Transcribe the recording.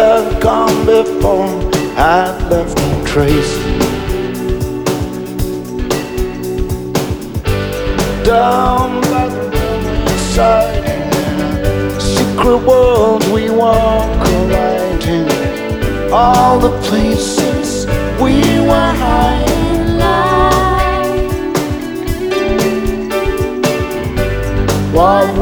had gone before, I'd left no trace. Down by the riverside, secret world we walk right in, all the places